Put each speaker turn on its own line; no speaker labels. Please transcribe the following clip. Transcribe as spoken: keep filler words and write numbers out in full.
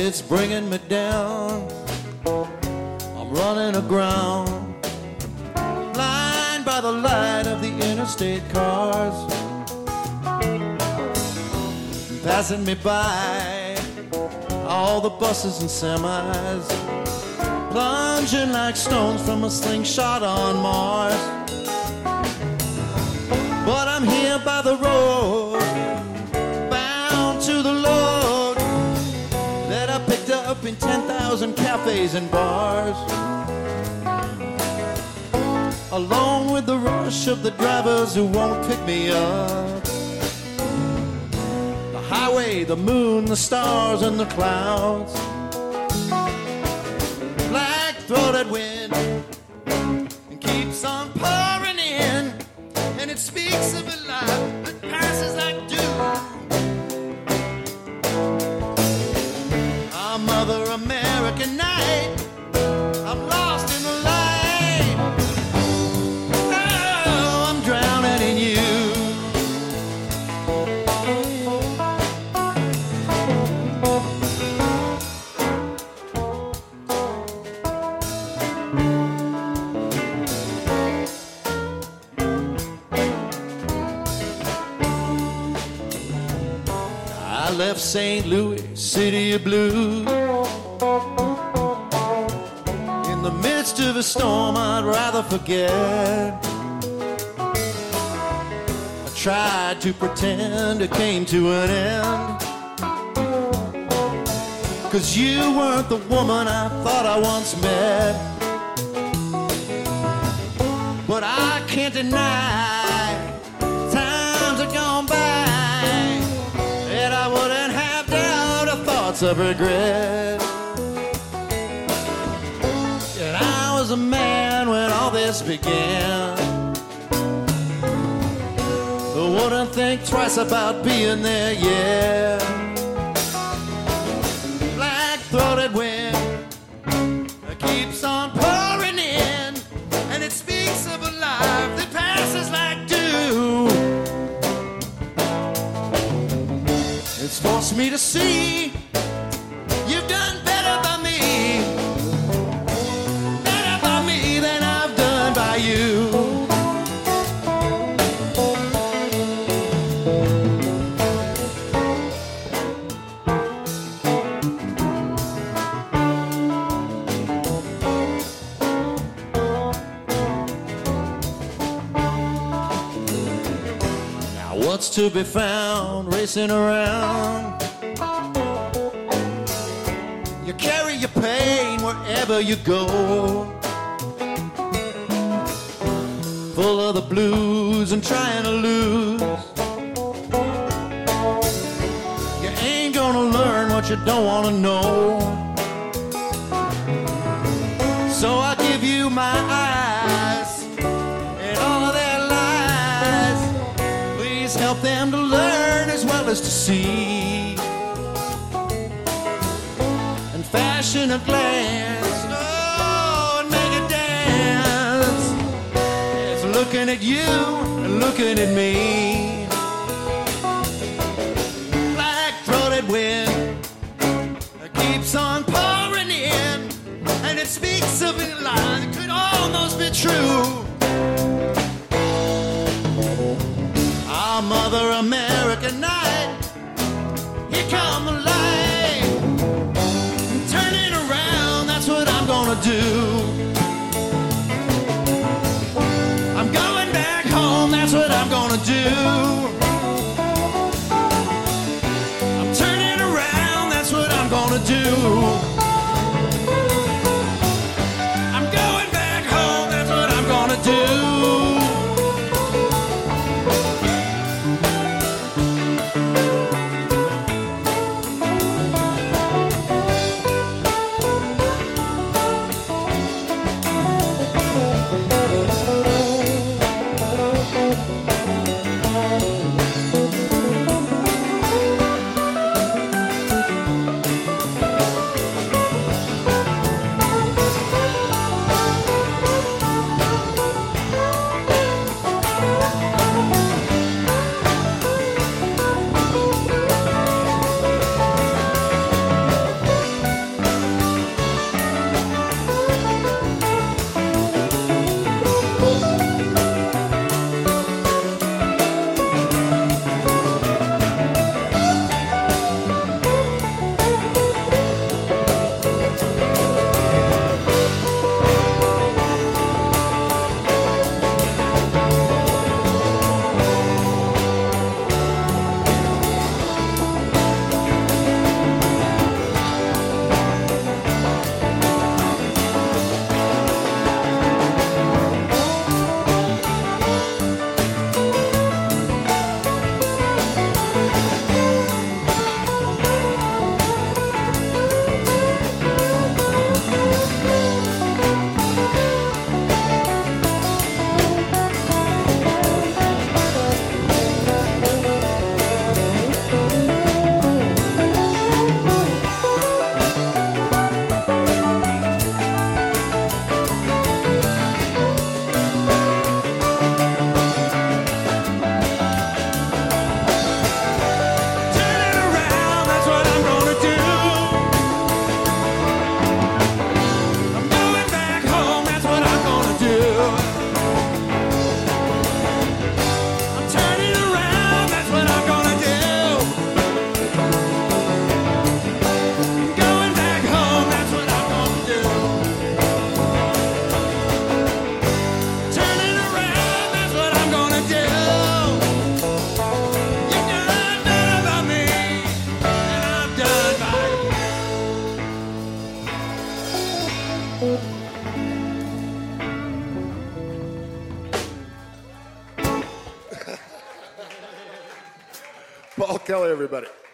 it's bringing me down. I'm running aground, blind by the light of the interstate cars, passing me by, all the buses and semis, plunging like stones from a slingshot on Mars. But I'm here by the road, bound to the load that I picked up in ten thousand cafes and bars, along with the rush of the drivers who won't pick me up. The highway, the moon, the stars, and the clouds, black-throated wind, and keeps on pouring in, and it speaks of a life that passes like dew. Our Mother American night, I'm lost in the light. Oh, I'm drowning in you. I left Saint Louis, city of blue, in the midst of a storm I'd rather forget. I tried to pretend it came to an end, 'cause you weren't the woman I thought I once met. But I can't deny times have gone by, and I wouldn't have doubt or thoughts of regret. And I was a man when all this began, I wouldn't think twice about being there, yeah. Black-throated wind keeps on pouring in, and it speaks of a life that passes like dew. It's forced me to see you've done better by me, better by me than I've done by you. Now what's to be found racing around? You carry your pain wherever you go, full of the blues and trying to lose. You ain't gonna learn what you don't wanna know, so I give you my eyes and all of their lies. Please help them to learn as well as to see, and fashion a glance, oh, and make it dance. It's looking at you and looking at me. Black-throated wind keeps on pouring in, and it speaks of a lie that could almost be true. Our Mother American night, here come the light. Turning around, that's what I'm gonna do. I'm going back home, that's what I'm gonna do. I'm turning around, that's what I'm gonna do. I'm going back home, that's what I'm gonna do.
Paul Kelly, everybody.